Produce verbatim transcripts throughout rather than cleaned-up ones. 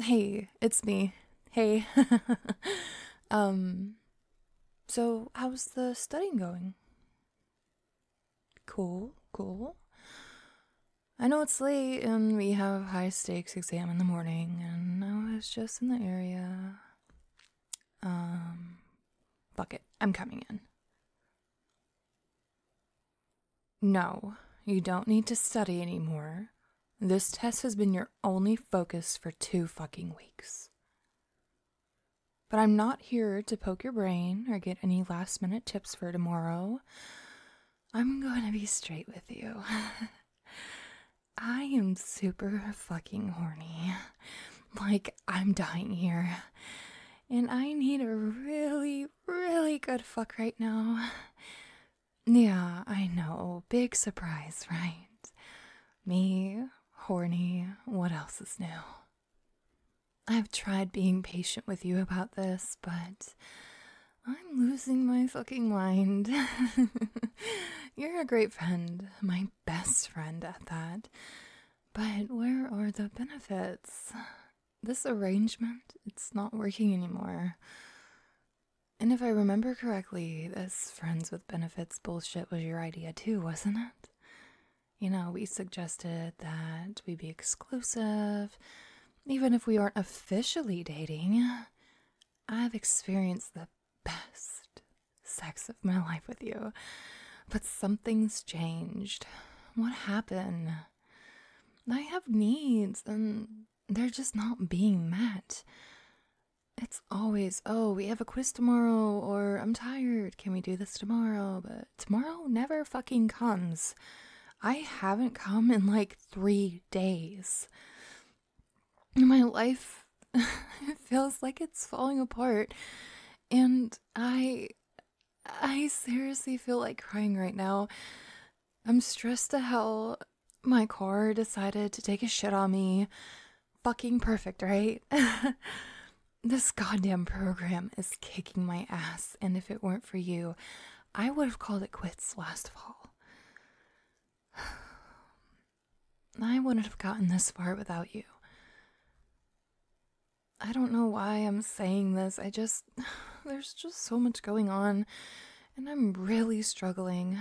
Hey, it's me. Hey. um, so how's the studying going? Cool, cool. I know it's late and we have high stakes exam in the morning, and I was just in the area. Um, fuck it, I'm coming in. No, you don't need to study anymore. This test has been your only focus for two fucking weeks. But I'm not here to poke your brain or get any last minute tips for tomorrow. I'm going to be straight with you. I am super fucking horny. Like, I'm dying here. And I need a really, really good fuck right now. Yeah, I know. Big surprise, right? Me, horny, what else is new? I've tried being patient with you about this, but I'm losing my fucking mind. You're a great friend, my best friend at that. But where are the benefits? This arrangement, it's not working anymore. And if I remember correctly, this friends with benefits bullshit was your idea too, wasn't it? You know, we suggested that we be exclusive, even if we aren't officially dating. I've experienced the best sex of my life with you, but something's changed. What happened? I have needs and they're just not being met. It's always, oh, we have a quiz tomorrow, or I'm tired, can we do this tomorrow? But tomorrow never fucking comes. I haven't come in like three days. My life feels like it's falling apart, and I I seriously feel like crying right now. I'm stressed to hell. My car decided to take a shit on me. Fucking perfect, right? This goddamn program is kicking my ass, and if it weren't for you, I would have called it quits last fall. I wouldn't have gotten this far without you. I don't know why I'm saying this. I just, there's just so much going on, and I'm really struggling.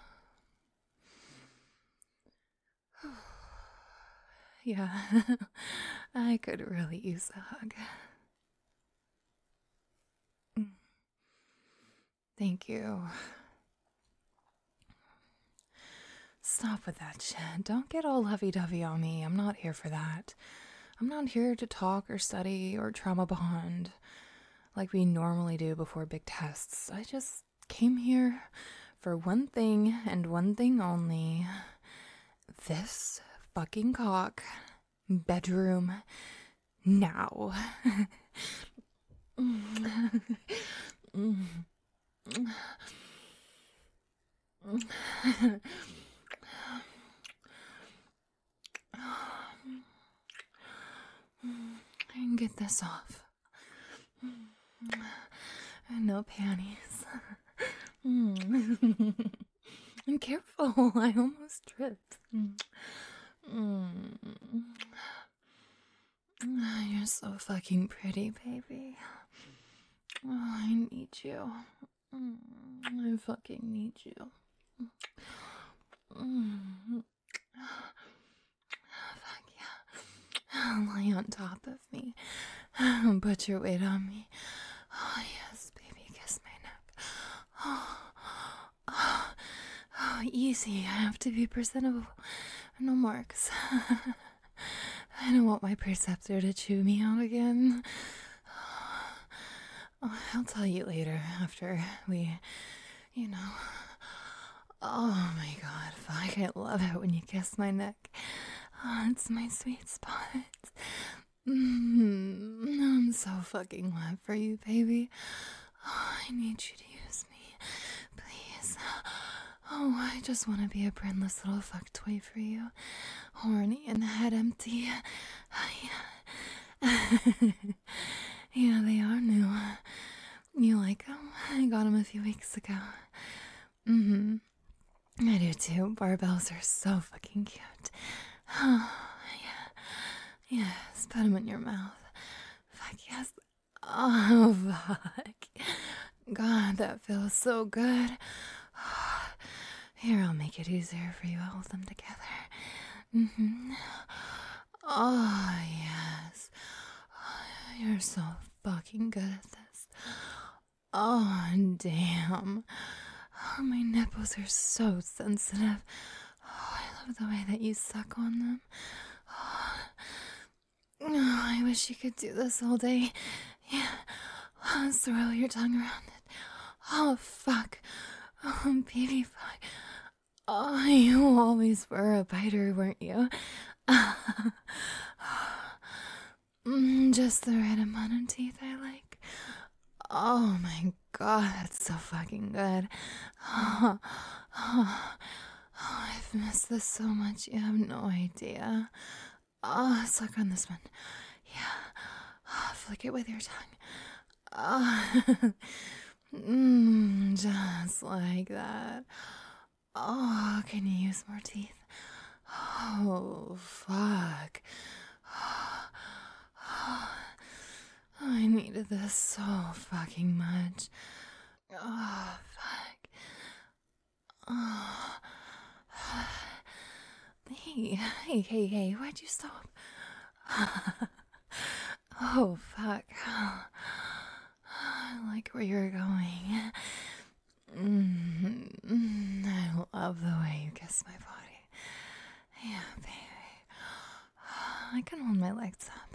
Yeah, I could really use a hug. Thank you. Stop with that shit. Don't get all lovey-dovey on me. I'm not here for that. I'm not here to talk or study or trauma bond like we normally do before big tests. I just came here for one thing and one thing only. This fucking cock. Bedroom. Now. I can get this off. No panties. And careful, I almost tripped. You're so fucking pretty, baby. Oh, I need you. I fucking need you. Fuck yeah. Lie on top of me. Put your weight on me. Oh, yes, baby, kiss my neck. Oh, oh, oh, easy. I have to be presentable. No marks. I don't want my preceptor to chew me out again. Oh, I'll tell you later after we, you know. Oh my god, fuck, I love it when you kiss my neck. Oh, it's my sweet spot. Mm, I'm so fucking wet for you, baby. Oh, I need you to use me. Please. Oh, I just want to be a brainless little fuck toy for you. Horny and head empty. Yeah, they are new. You like them? I got them a few weeks ago. Mm-hmm. I do too. Barbells are so fucking cute. Oh, yeah. Yes, put them in your mouth. fuck, yes. Oh, fuck. God, that feels so good. Here, I'll make it easier for you. I'll hold them together. Mm-hmm. Oh, yes. Oh, you're so fucking good at this. Oh, damn. Oh, my nipples are so sensitive. Oh, I love the way that you suck on them. Oh, oh, I wish you could do this all day. Yeah. Oh, swirl your tongue around it. Oh, fuck. Oh, baby, fuck. Oh, you always were a biter, weren't you? mm, just the right amount of teeth I like. Oh my god, that's so fucking good. Oh, oh, oh, I've missed this so much, you have no idea. Oh, suck on this one. Yeah. Oh, flick it with your tongue. Oh, mm, just like that. Oh, can you use more teeth? Oh, fuck. Oh, I needed this so fucking much. Oh, fuck. Oh. Hey, hey, hey, hey, why'd you stop? Oh, fuck. I like where you're going. Mm-hmm. I love the way you kiss my body. Yeah, baby. I can hold my legs up.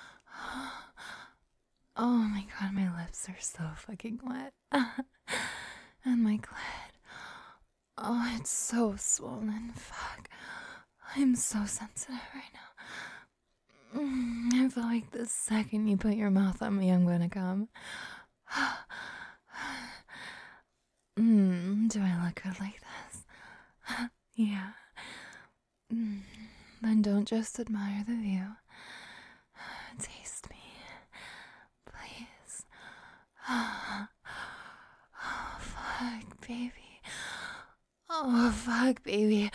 Oh my god, my lips are so fucking wet. And my clit. Oh, it's so swollen. Fuck. I'm so sensitive right now. Mm, I feel like the second you put your mouth on me, I'm gonna come. Mm, do I look good like this? Yeah. Mm, then don't just admire the view. Taste me, please. Oh, fuck, baby. Oh, fuck, baby.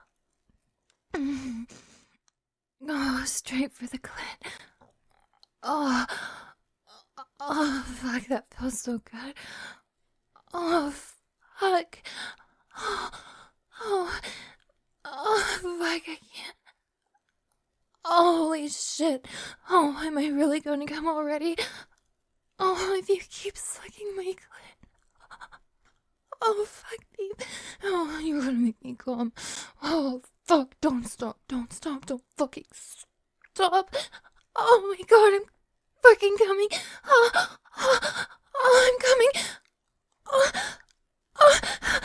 Mm. Oh, straight for the clit. Oh, oh, fuck, that feels so good. Oh, fuck. Oh, oh, oh, fuck, I can't. Oh, holy shit. Oh, am I really going to come already? Oh, if you keep sucking my clit. Oh, fuck me. Oh, you're gonna make me come. Oh, fuck. Don't stop. Don't stop. Don't fucking stop. Oh my god, I'm fucking coming. Oh, oh, oh I'm coming. Oh, oh,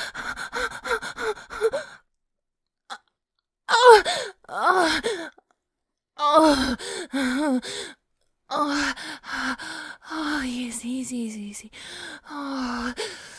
oh, oh, oh, oh, oh, oh, easy, easy, easy, easy. Oh,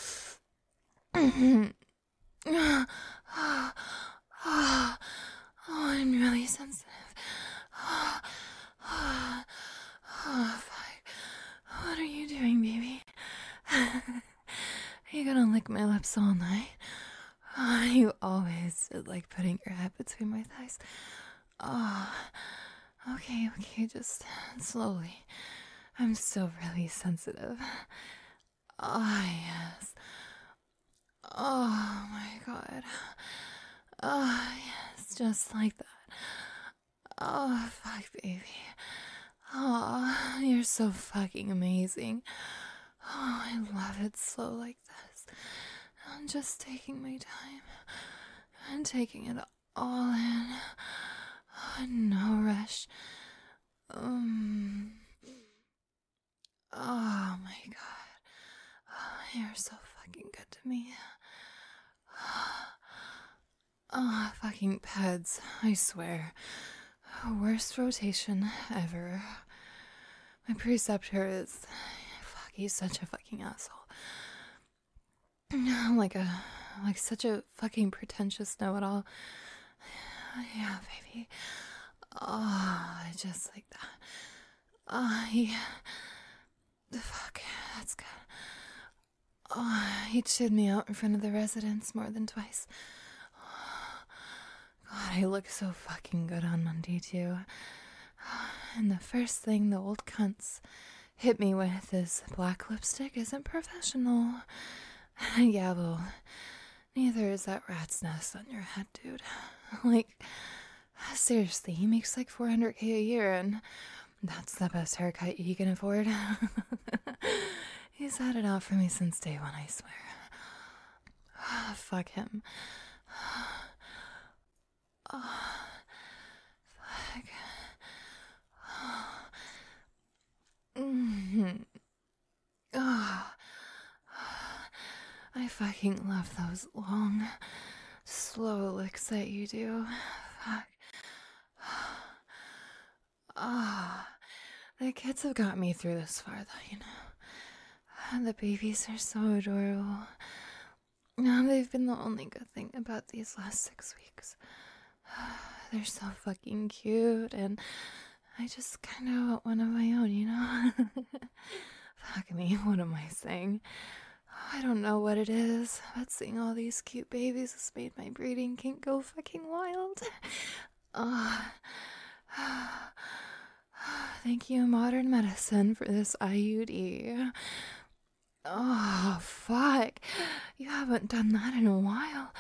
oh, oh, oh, I'm really sensitive. Oh, oh, oh, fuck. What are you doing, baby? Are you gonna lick my lips all night? Oh, you always did like putting your head between my thighs. Oh, okay, okay, just slowly. I'm still really sensitive. Oh, yes. Oh my god. Oh, yes, just like that. Oh, fuck, baby. Oh, you're so fucking amazing. Oh, I love it slow like this. I'm just taking my time and taking it all in. Oh, no rush. Um. Oh my god. Oh, you're so fucking good to me. Oh, fucking peds, I swear. Worst rotation ever. My preceptor is. Fuck, he's such a fucking asshole. I'm like a. Like such a fucking pretentious know it all. Yeah, baby. Oh, just like that. Oh, yeah. Fuck, that's good. Oh, he chewed me out in front of the residents more than twice. God, I look so fucking good on Monday, too. And the first thing the old cunts hit me with is black lipstick isn't professional. Yeah, well, neither is that rat's nest on your head, dude. Like, seriously, he makes like four hundred K a year, and that's the best haircut he can afford. He's had it out for me since day one, I swear. Fuck him. Oh, fuck. Mm-hmm. Oh. I fucking love those long, slow licks that you do. Fuck. Ah, oh, the kids have got me through this far, though, you know. The babies are so adorable. Now they've been the only good thing about these last six weeks. They're so fucking cute, and I just kind of want one of my own, you know? Fuck me, what am I saying? I don't know what it is, but seeing all these cute babies has made my breeding kink go fucking wild. Oh. Thank you, modern medicine, for this I U D. Oh, fuck. You haven't done that in a while.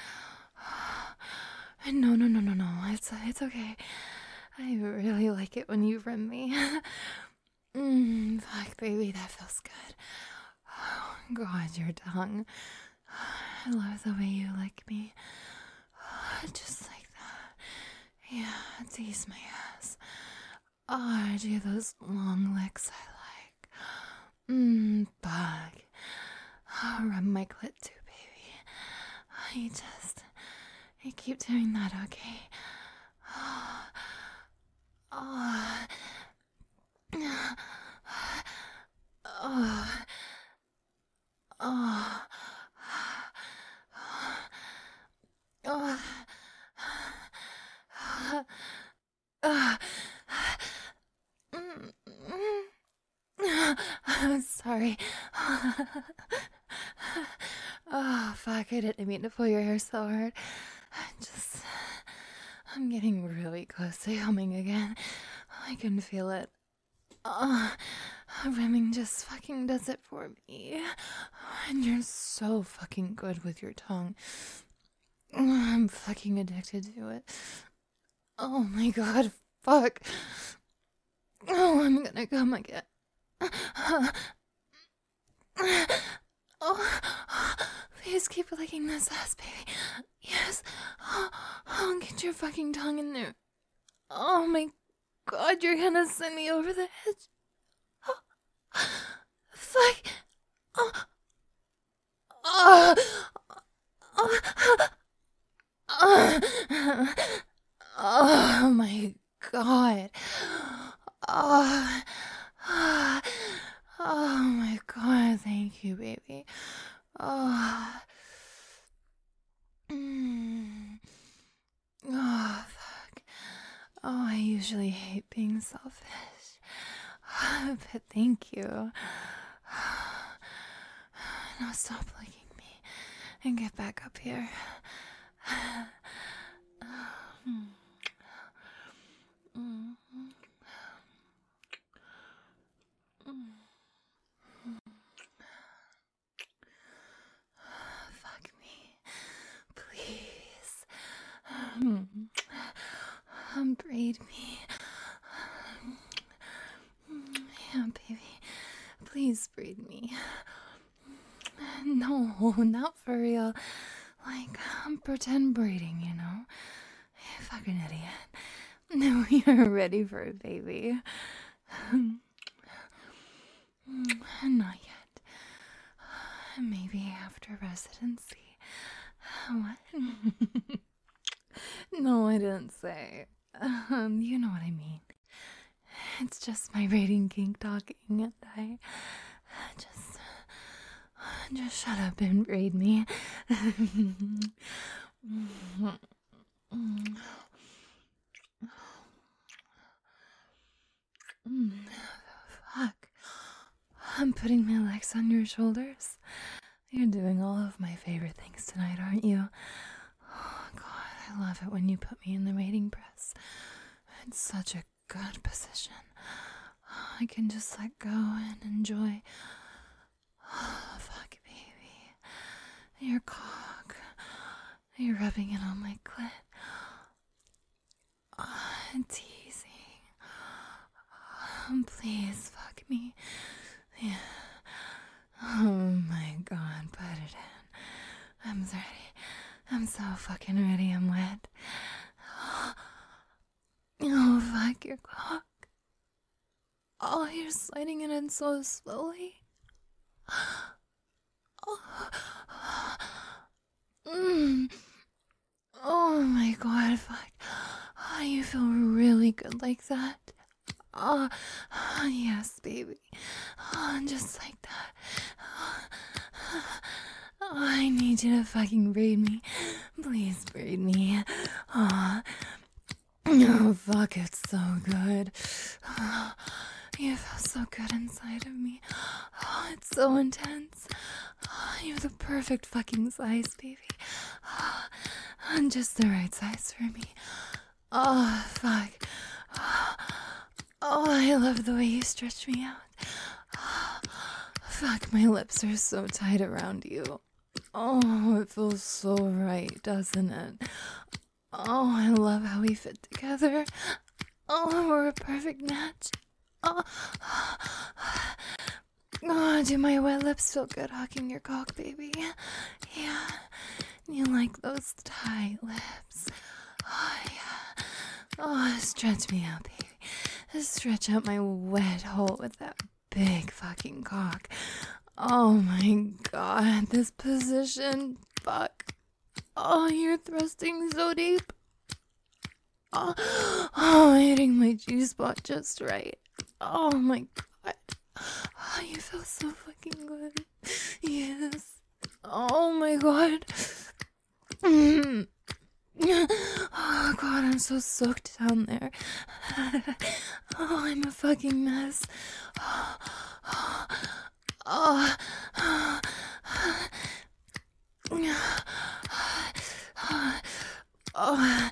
No, no, no, no, no. It's, it's okay. I really like it when you rim me. mm, fuck, baby, that feels good. Oh, God, your tongue. I love the way you lick me. Just like that. Yeah, tease my ass. Oh, do those long licks I like. Mmm, bug. Oh, rub my clit too, baby. I just... I keep doing that, okay? Oh... Oh... Oh... Oh... Oh... I'm sorry. Oh, fuck, I didn't mean to pull your hair so hard. I'm just... I'm getting really close to humming again. I can feel it. Oh, rimming just fucking does it for me. And you're so fucking good with your tongue. I'm fucking addicted to it. Oh my god, fuck. Oh, I'm gonna come again. Oh, please keep licking this ass, baby. Yes. Oh, oh, get your fucking tongue in there. Oh my god, you're gonna send me over the edge. Oh, fuck. Oh, oh, oh, oh, oh my god. Oh, oh, oh my god, thank you, baby. Oh, mm. Oh, fuck. Oh, I usually hate being selfish. But thank you. Now stop licking me and get back up here. Fuck me, please. Um, braid me. Yeah, baby. Please braid me. No, not for real. Like, um, pretend braiding, you know? Fucking idiot. No, you're ready for a baby. Not yet. Maybe after residency. What? No, I didn't say. Um, you know what I mean. It's just my rating kink talking, and I just, just shut up and braid me. Fuck. I'm putting my legs on your shoulders. You're doing all of my favorite things tonight, aren't you? Oh, God, I love it when you put me in the mating press. It's such a good position. I can just let go and enjoy. Oh, fuck, baby. Your cock. You're rubbing it on my clit. Oh, teasing. Oh, please fuck me. Yeah. Oh my god, put it in. I'm ready. I'm so fucking ready. I'm wet. Oh, fuck your cock. Oh, you're sliding it in so slowly. Oh, mm. Oh my god, fuck. Oh, you feel really good like that. Oh, oh yes, baby. Oh, just like that. Oh, oh, I need you to fucking breed me. Please breed me. Oh, oh fuck, it's so good. Oh, you feel so good inside of me. Oh, it's so intense. Oh, you're the perfect fucking size, baby. Oh, and just the right size for me. Oh, fuck. Oh, oh, I love the way you stretch me out. Oh, fuck, my lips are so tight around you. Oh, it feels so right, doesn't it? Oh, I love how we fit together. Oh, we're a perfect match. Oh, oh, do my wet lips feel good hugging your cock, baby? Yeah, you like those tight lips. Oh, yeah. Oh, stretch me out, baby. Stretch out my wet hole with that big fucking cock. Oh my god, this position. Fuck. Oh, you're thrusting so deep. Oh, oh, hitting my G-spot just right. Oh my god. Oh, you feel so fucking good. Yes. Oh my god. Mm. Oh god, I'm so soaked down there. Oh, I'm a fucking mess. Oh, oh, oh, oh, oh.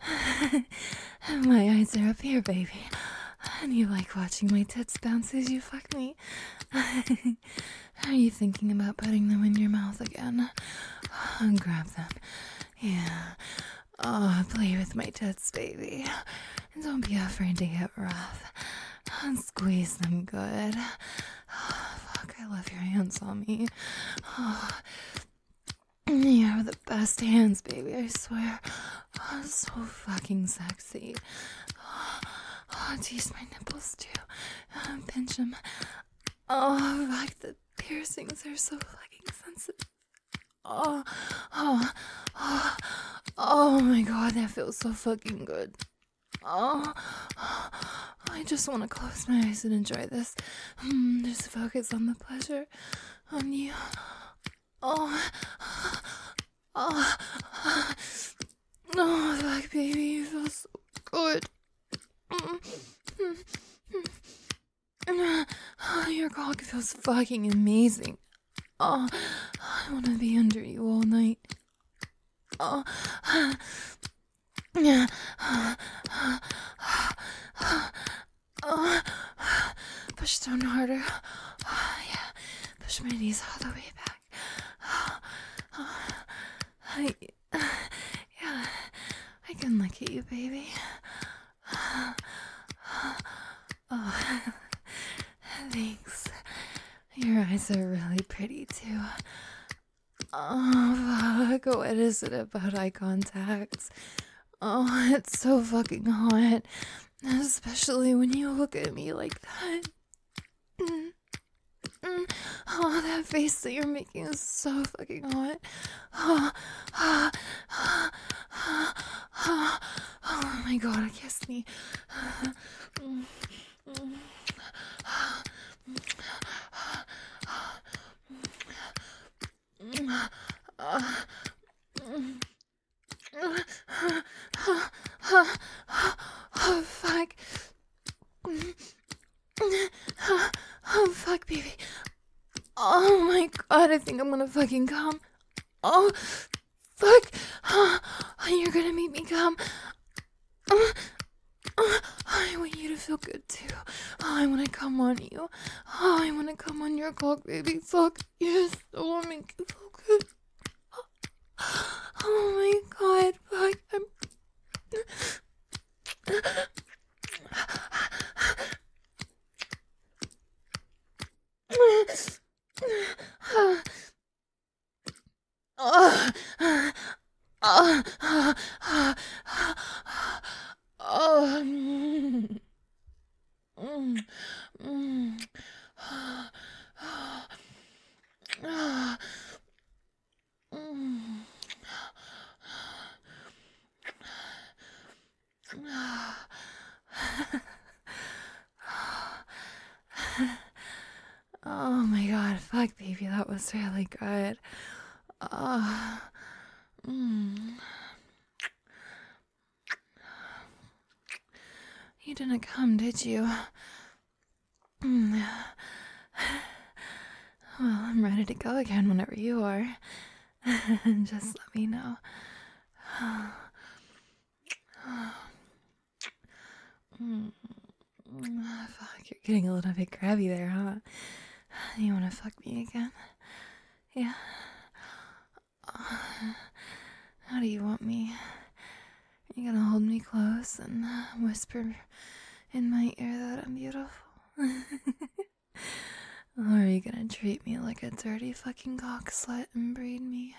My eyes are up here, baby. And you like watching my tits bounce as you fuck me. Are you thinking about putting them in your mouth again? Oh, grab them. Yeah. Oh, play with my tits, baby. And don't be afraid to get rough. And squeeze them good. Oh, fuck, I love your hands on me. Oh, you have the best hands, baby, I swear. Oh, so fucking sexy. Oh, oh, tease my nipples too. Oh, pinch them. Oh, fuck, the piercings are so fucking sensitive. Oh, oh, oh, oh my god, that feels so fucking good. Oh, oh I just want to close my eyes and enjoy this. Mm, just focus on the pleasure on you. Oh, oh, oh, fuck, baby, you feel so good. Oh, your cock feels fucking amazing. Oh, I want to be under you all night. Oh, yeah. Oh, push down harder. Oh, yeah. Push my knees all the way back. Oh, oh, I, yeah, I can look at you, baby. Oh, thanks. Your eyes are really pretty too. Oh, fuck. What is it about eye contact? Oh, it's so fucking hot. Especially when you look at me like that. Mm. Mm. Oh, that face that you're making is so fucking hot. Oh, oh, oh, oh, oh, oh my god, kiss me. Mm. Mm. Oh, fuck. Oh, fuck, baby. Oh my god, I think I'm gonna fucking come. Oh, fuck. Oh, you're gonna make me come. Oh, I I want you to feel good too. Oh, I want to come on you. Oh, I want to come on your cock, baby. Fuck. Yes. I want to make you feel good. Oh my god. Fuck. I'm... Oh, oh, oh, oh, mm, mm, mm, oh my god, fuck, baby, that was really good. Uh, mm. You didn't come, did you? Mm. Well, I'm ready to go again whenever you are. Just let me know. Mm. Fuck, you're getting a little bit grabby there, huh? You wanna fuck me again? Yeah. How do you want me? Are you gonna hold me close and whisper in my ear that I'm beautiful? Or are you gonna treat me like a dirty fucking cock slut and breed me?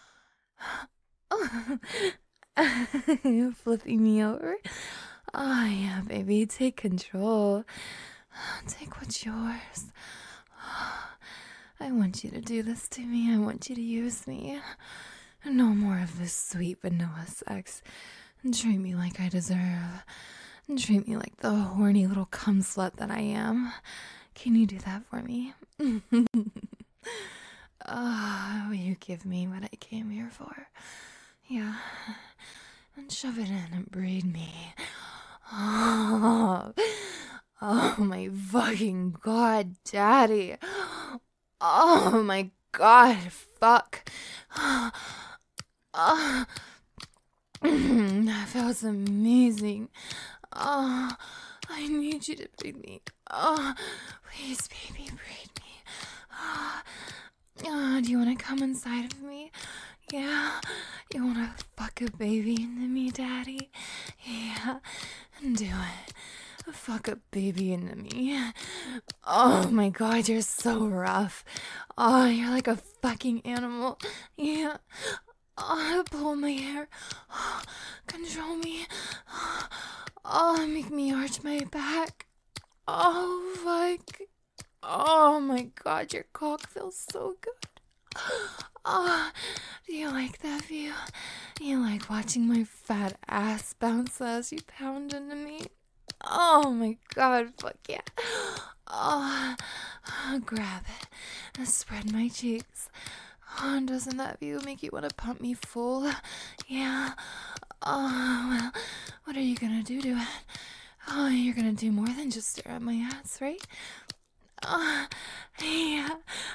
You're flipping me over? Oh yeah, baby, take control. Take what's yours. I want you to do this to me. I want you to use me. No more of this sweet vanilla sex. Treat me like I deserve. Treat me like the horny little cum slut that I am. Can you do that for me? Oh, will you give me what I came here for? Yeah. And shove it in and breed me. Oh, oh my fucking god, daddy. Oh my god, fuck. Oh, that feels amazing. Oh, I need you to breed me. Oh, please, baby, breed me. Oh, oh, do you want to come inside of me? Yeah, you want to fuck a baby into me, daddy? Yeah, do it. Fuck a baby into me. Oh my god, you're so rough. Oh, you're like a fucking animal. Yeah. Oh, pull my hair. Oh, control me. Oh, make me arch my back. Oh, fuck. Oh my god, your cock feels so good. Oh, do you like that view? You like watching my fat ass bounce as you pound into me? Oh my god, fuck yeah. Oh, oh grab it and spread my cheeks. Oh, doesn't that view make you want to pump me full? Yeah. Oh, well, what are you gonna do to it? Oh, you're gonna do more than just stare at my ass, right? Oh, yeah.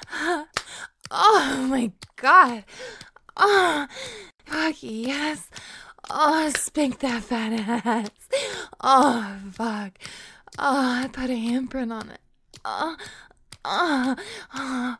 Oh my god. Oh, fuck yes. Oh, spank that fat ass. Oh, fuck. Oh, I put a handprint on it. Oh, oh, oh,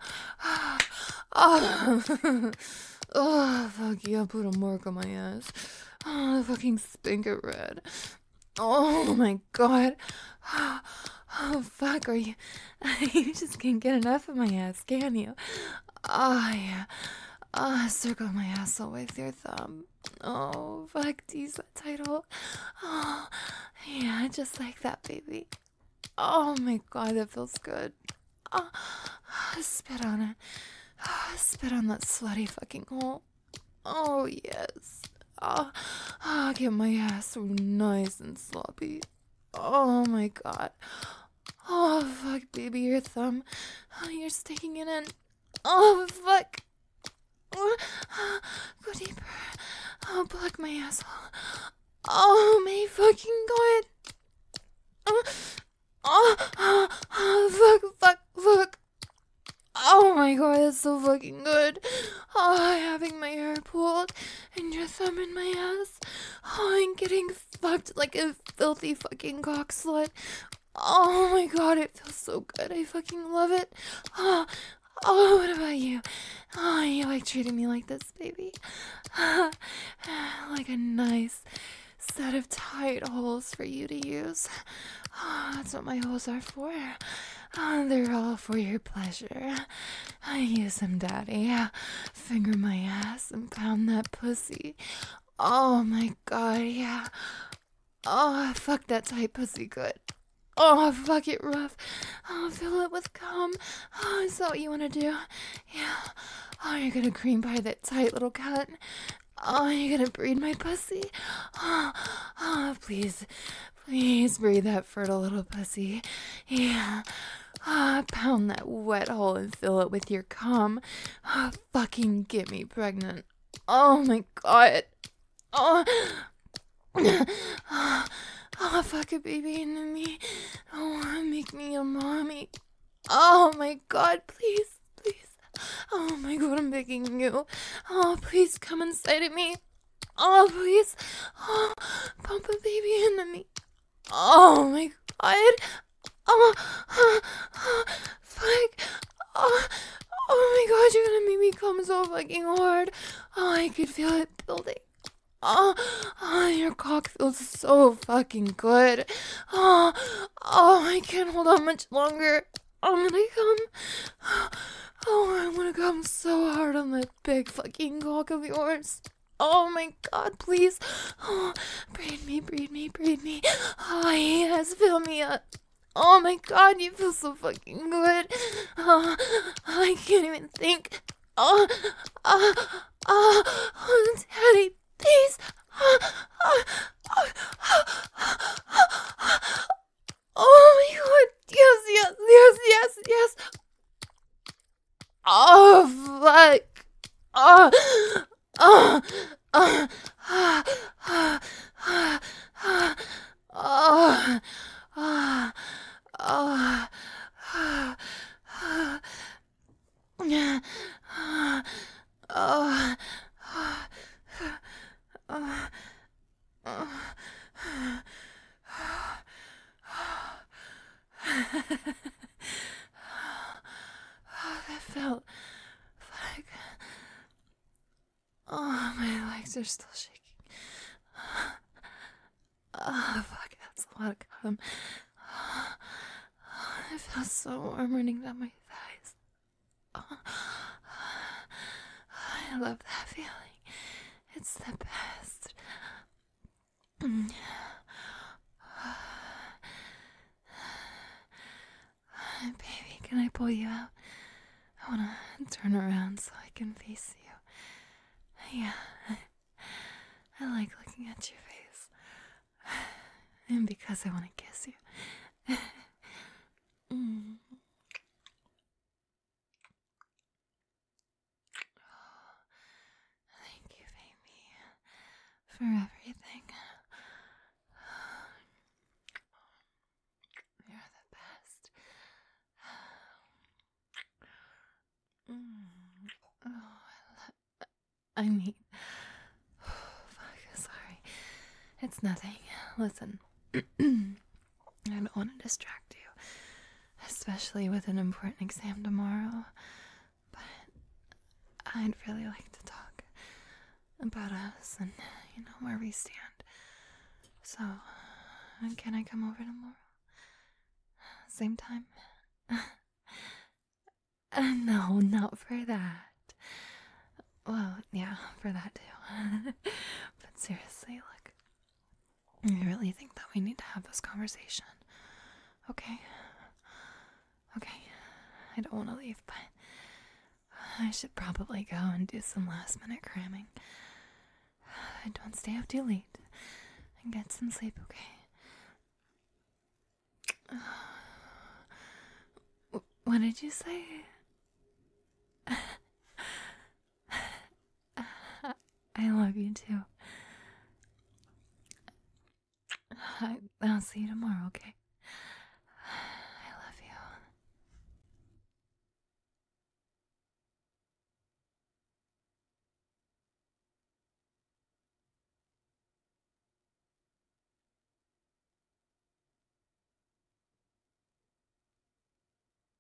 oh, oh, fuck yeah, I put a mark on my ass. Oh, fucking spank it red. Oh my god. Oh, fuck, are you, you just can't get enough of my ass, can you? Oh, yeah. Oh, circle my asshole with your thumb. Oh, fuck, tease that title. Oh, yeah, just like that, baby. Oh my god, that feels good. Oh, spit on it. Oh, spit on that slutty fucking hole. Oh, yes. Oh, oh, get my ass so nice and sloppy. Oh my god. Oh, fuck, baby, your thumb. Oh, you're sticking it in. Oh, fuck. Oh, go deeper. Oh, plug my asshole. Oh, my fucking god. Oh, oh, oh, oh, fuck, fuck, fuck. Oh my god, that's so fucking good. Oh, having my hair pulled and your thumb in my ass. Oh, and getting fucked like a filthy fucking cock slut. Oh my god, it feels so good. I fucking love it. Oh, oh, what about you? Oh, you like treating me like this, baby. Like a nice set of tight holes for you to use. Oh, that's what my holes are for. Oh, they're all for your pleasure. I use them, daddy. Finger my ass and pound that pussy. Oh my god, yeah. Oh, fuck that tight pussy good. Oh, fuck it rough. Oh, fill it with cum. Oh, is that what you want to do? Yeah. Oh, you're gonna cream pie that tight little cunt. Oh, you're gonna breed my pussy? Oh, oh, please, please breed that fertile little pussy. Yeah. Ah, oh, pound that wet hole and fill it with your cum. Oh, fucking get me pregnant. Oh my god. Oh. Oh, oh, fuck a baby into me. Oh, make me a mommy. Oh my god, please, please. Oh my god, I'm begging you. Oh, please come inside of me. Oh, please. Oh, pump a baby into me. Oh my god. Oh, oh, oh fuck. Oh, oh my god, you're gonna make me come so fucking hard. Oh, I could feel it building. Oh, oh, your cock feels so fucking good. Oh, oh, I can't hold on much longer. I'm gonna come. Oh, I'm gonna come so hard on that big fucking cock of yours. Oh my god, please. Oh, breed me, breed me, breed me. Oh, yes, fill me up. Oh my god, you feel so fucking good. Oh, I can't even think. Oh, oh, oh, oh daddy, please. Oh, oh, oh, oh, oh my god, yes, yes, yes, yes, yes. Oh, fuck. Oh, oh, oh, oh, oh, oh, oh, oh, oh. Oh, oh, oh, oh, oh, oh, that felt like, oh, my legs are still shaking. Oh, fuck, that's a lot of cum. It feels so warm running down my thighs. Oh, I love that feeling. It's the best. Baby, can I pull you out? I want to turn around so I can face you. Yeah, I like looking at your face. And because I want to kiss you. Mm. Oh, thank you, baby, for everything. You're the best. Mm. Oh, I, lo- I mean, fuck, sorry. It's nothing. Listen, I don't want to distract you, especially with an important exam tomorrow, but I'd really like to talk about us and, you know, where we stand. So, can I come over tomorrow? Same time? Uh, no, not for that. Well, yeah, for that too. But seriously, look, I really think that we need to have this conversation. Okay? Okay. I don't want to leave, but I should probably go and do some last minute cramming. Don't stay up too late and get some sleep, okay? What did you say? I love you too. I, I'll see you tomorrow, okay?